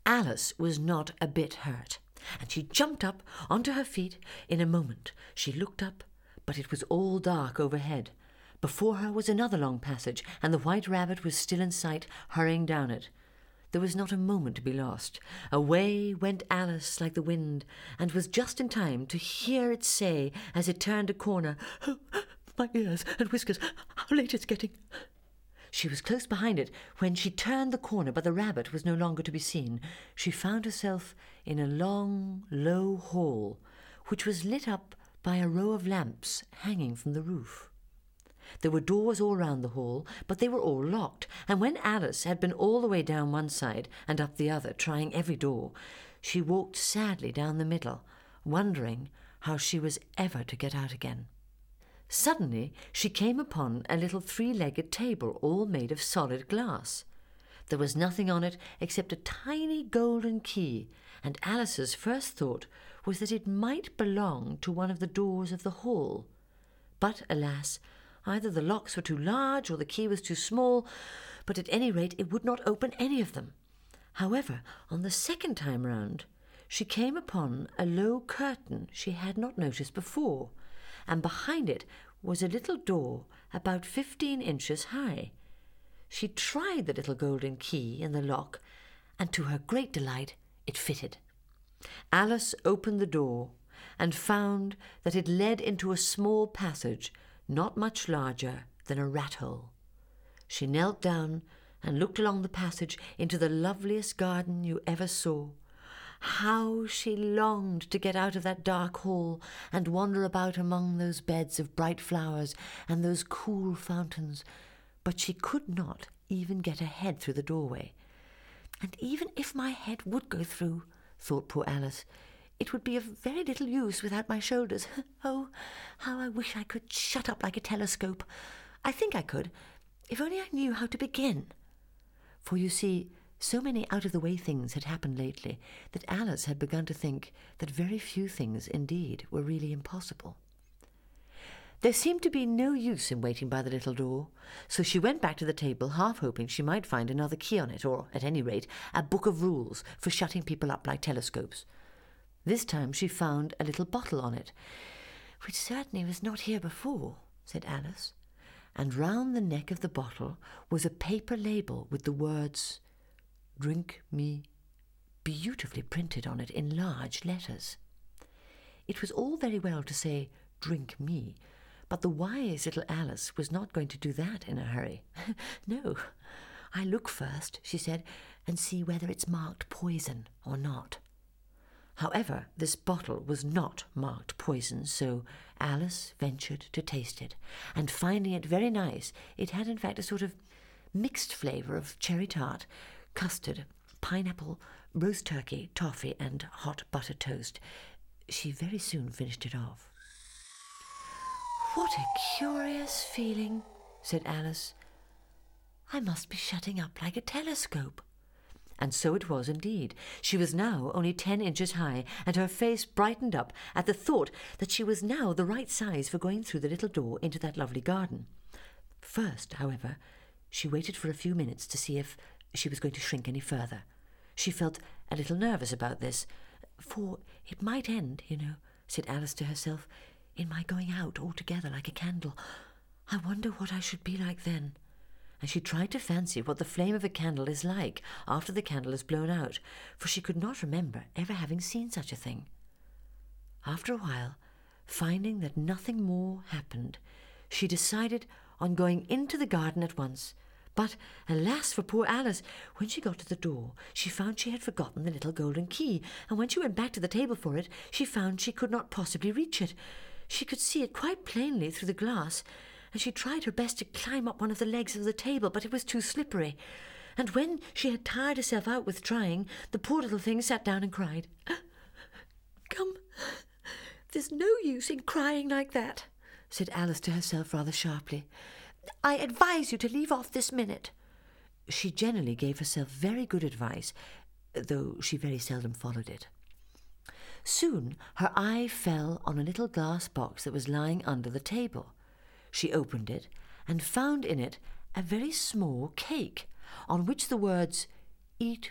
Alice was not a bit hurt, and she jumped up onto her feet in a moment. She looked up, but it was all dark overhead. Before her was another long passage, and the White Rabbit was still in sight, hurrying down it. There was not a moment to be lost. Away went Alice like the wind, and was just in time to hear it say, as it turned a corner, "Oh, my ears and whiskers, how late it's getting!" She was close behind it when she turned the corner, but the rabbit was no longer to be seen. She found herself in a long, low hall, which was lit up by a row of lamps hanging from the roof. There were doors all round the hall, but they were all locked, and when Alice had been all the way down one side and up the other, trying every door, she walked sadly down the middle, wondering how she was ever to get out again. Suddenly she came upon a little three-legged table, all made of solid glass. There was nothing on it except a tiny golden key, and Alice's first thought was that it might belong to one of the doors of the hall. But, alas, either the locks were too large or the key was too small, but at any rate it would not open any of them. However, on the second time round, she came upon a low curtain she had not noticed before, and behind it was a little door about 15 inches high. She tried the little golden key in the lock, and to her great delight it fitted. Alice opened the door and found that it led into a small passage not much larger than a rat-hole. She knelt down and looked along the passage into the loveliest garden you ever saw. How she longed to get out of that dark hall and wander about among those beds of bright flowers and those cool fountains, but she could not even get her head through the doorway. "And even if my head would go through," thought poor Alice, "it would be of very little use without my shoulders. Oh, how I wish I could shut up like a telescope. I think I could, if only I knew how to begin." For you see, so many out-of-the-way things had happened lately that Alice had begun to think that very few things indeed were really impossible. There seemed to be no use in waiting by the little door, so she went back to the table, half hoping she might find another key on it, or, at any rate, a book of rules for shutting people up like telescopes. This time she found a little bottle on it, "which certainly was not here before," said Alice, and round the neck of the bottle was a paper label with the words "Drink me," beautifully printed on it in large letters. It was all very well to say "Drink me," but the wise little Alice was not going to do that in a hurry. "No, I look first," she said, "and see whether it's marked poison or not." However, this bottle was not marked poison, so Alice ventured to taste it, and finding it very nice, it had in fact a sort of mixed flavour of cherry tart, custard, pineapple, roast turkey, toffee, and hot butter toast. She very soon finished it off. "What a curious feeling," said Alice. "I must be shutting up like a telescope." And so it was indeed. She was now only 10 inches high, and her face brightened up at the thought that she was now the right size for going through the little door into that lovely garden. First, however, she waited for a few minutes to see if she was going to shrink any further. She felt a little nervous about this, "for it might end, said Alice to herself, "in my going out altogether like a candle. I wonder what I should be like then." And she tried to fancy what the flame of a candle is like after the candle is blown out, for she could not remember ever having seen such a thing. After a while, finding that nothing more happened, she decided on going into the garden at once. But, alas for poor Alice, when she got to the door, she found she had forgotten the little golden key, and when she went back to the table for it, she found she could not possibly reach it. She could see it quite plainly through the glass, and she tried her best to climb up one of the legs of the table, but it was too slippery. And when she had tired herself out with trying, the poor little thing sat down and cried. "Come, there's no use in crying like that," said Alice to herself rather sharply. "I advise you to leave off this minute." She generally gave herself very good advice, though she very seldom followed it. Soon her eye fell on a little glass box that was lying under the table. She opened it and found in it a very small cake, on which the words "Eat